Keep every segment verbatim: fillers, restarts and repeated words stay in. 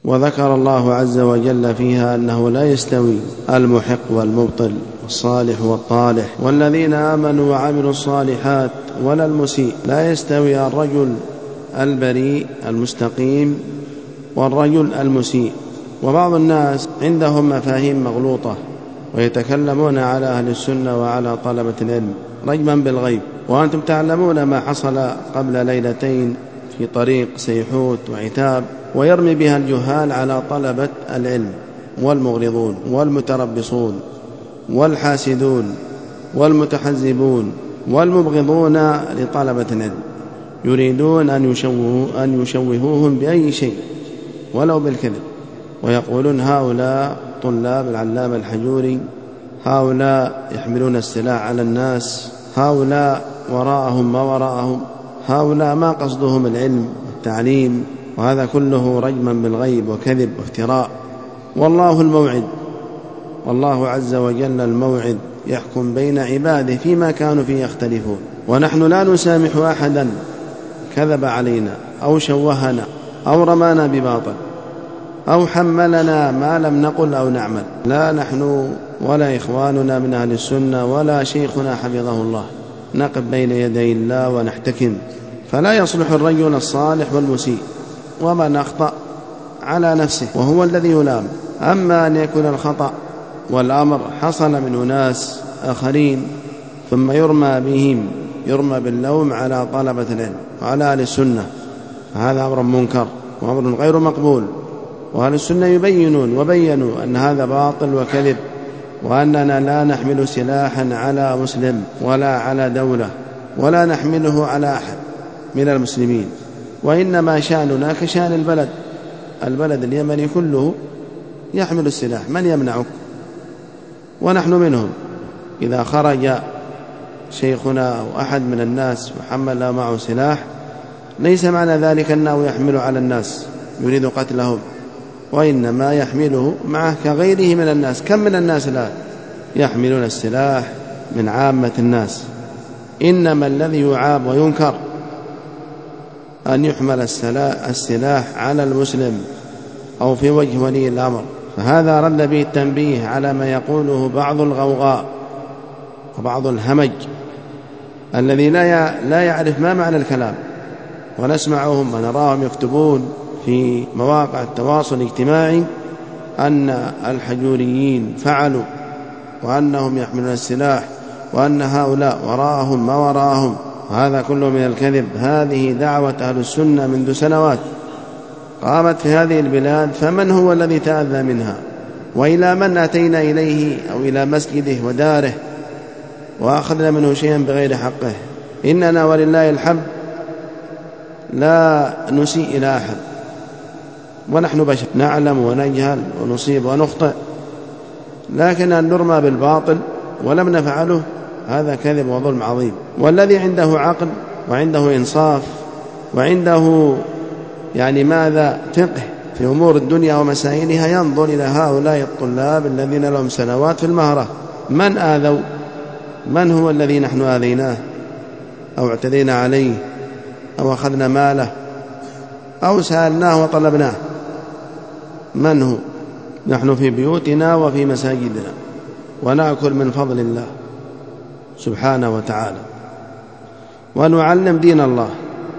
وذكر الله عز وجل فيها أنه لا يستوي المحق والمبطل والصالح والطالح والذين آمنوا وعملوا الصالحات ولا المسيء. لا يستوي الرجل البريء المستقيم والرجل المسيء. وبعض الناس عندهم مفاهيم مغلوطة ويتكلمون على أهل السنة وعلى طلبة العلم رجما بالغيب، وأنتم تعلمون ما حصل قبل ليلتين في طريق سيحوت وعتاب، ويرمي بها الجهال على طلبة العلم والمغرضون والمتربصون والحاسدون والمتحزبون والمبغضون لطلبة العلم، يريدون أن يشوهوا أن يشوهوهم بأي شيء ولو بالكذب، ويقولون هؤلاء طلاب العلامة الحجوري، هؤلاء يحملون السلاح على الناس، هؤلاء وراءهم ما وراءهم، هؤلاء ما قصدهم العلم والتعليم، وهذا كله رجما بالغيب وكذب وافتراء. والله الموعد، والله عز وجل الموعد يحكم بين عباده فيما كانوا فيه يختلفون، ونحن لا نسامح أحدا كذب علينا أو شوهنا أو رمانا بباطل أو حملنا ما لم نقل أو نعمل، لا نحن ولا إخواننا من أهل السنة ولا شيخنا حفظه الله، نقف بين يدي الله ونحتكم. فلا يصلح الرجل الصالح والمسيء، ومن أخطأ على نفسه وهو الذي يلام. أما أن يكون الخطأ والأمر حصل من أناس آخرين ثم يرمى بهم يرمى باللوم على طلبة العلم وعلى أهل السنة، فهذا أمر منكر وأمر غير مقبول. وأهل السنة يبينون وبينوا أن هذا باطل وكذب، وأننا لا نحمل سلاحا على مسلم ولا على دولة ولا نحمله على أحد من المسلمين، وإنما شأننا كشأن البلد البلد اليمني كله يحمل السلاح، من يمنعك؟ ونحن منهم. إذا خرج شيخنا أو أحد من الناس وحمل معه سلاح ليس معنى ذلك أنه يحمل على الناس يريد قتلهم، وإنما يحمله معه كغيره من الناس. كم من الناس لا يحملون السلاح من عامة الناس؟ إنما الذي يعاب وينكر أن يحمل السلاح على المسلم أو في وجه ولي الأمر، فهذا رد به التنبيه على ما يقوله بعض الغوغاء وبعض الهمج الذي لا يعرف ما معنى الكلام، ونسمعهم ونراهم يكتبون في مواقع التواصل الاجتماعي أن الحجوريين فعلوا وأنهم يحملون السلاح وأن هؤلاء وراءهم ما وراءهم، وهذا كله من الكذب. هذه دعوة أهل السنة منذ سنوات قامت في هذه البلاد، فمن هو الذي تأذى منها؟ وإلى من أتينا إليه أو إلى مسجده وداره وأخذنا منه شيئا بغير حقه؟ إننا ولله الحمد لا نسيء إلى أحد، ونحن بشر نعلم ونجهل ونصيب ونخطئ، لكن أن نرمى بالباطل ولم نفعله هذا كذب وظلم عظيم. والذي عنده عقل وعنده إنصاف وعنده يعني ماذا فقه في أمور الدنيا ومسائلها ينظر إلى هؤلاء الطلاب الذين لهم سنوات في المهرة. من آذوا؟ من هو الذي نحن آذيناه أو اعتدينا عليه أو أخذنا ماله أو سألناه وطلبناه؟ من هو؟ نحن في بيوتنا وفي مساجدنا ونأكل من فضل الله سبحانه وتعالى ونعلم دين الله،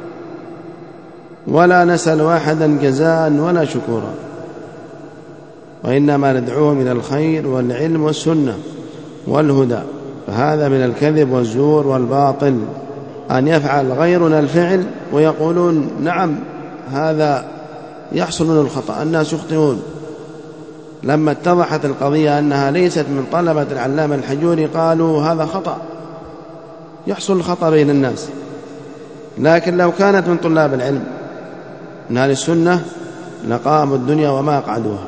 ولا نسأل أحدا جزاء ولا شكورا، وإنما ندعوهم إلى الخير والعلم والسنة والهدى. فهذا من الكذب والزور والباطل أن يفعل غيرنا الفعل ويقولون نعم هذا يحصل من الخطأ، الناس يخطئون. لما اتضحت القضية أنها ليست من طلبة العلامة الحجوري قالوا هذا خطأ، يحصل الخطأ بين الناس. لكن لو كانت من طلاب العلم من أهل السنة لقاموا الدنيا وما أقعدوها،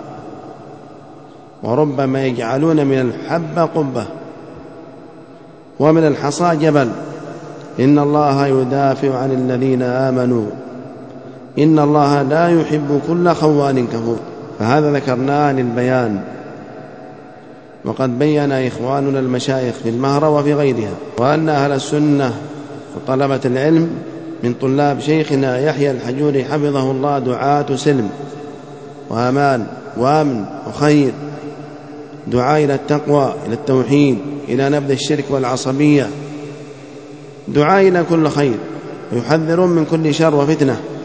وربما يجعلون من الحبة قبة ومن الحصى جبل. إن الله يدافع عن الذين آمنوا إن الله لا يحب كل خوان كفور. فهذا ذكرناه للبيان، وقد بين إخواننا المشايخ في المهرة وفي غيرها وأن أهل السنة وطلبة العلم من طلاب شيخنا يحيى الحجوري حفظه الله دعاة سلم وأمان وأمن وخير، دعاء إلى التقوى، إلى التوحيد، إلى نبذ الشرك والعصبية، دعاء إلى كل خير، ويحذرون من كل شر وفتنة.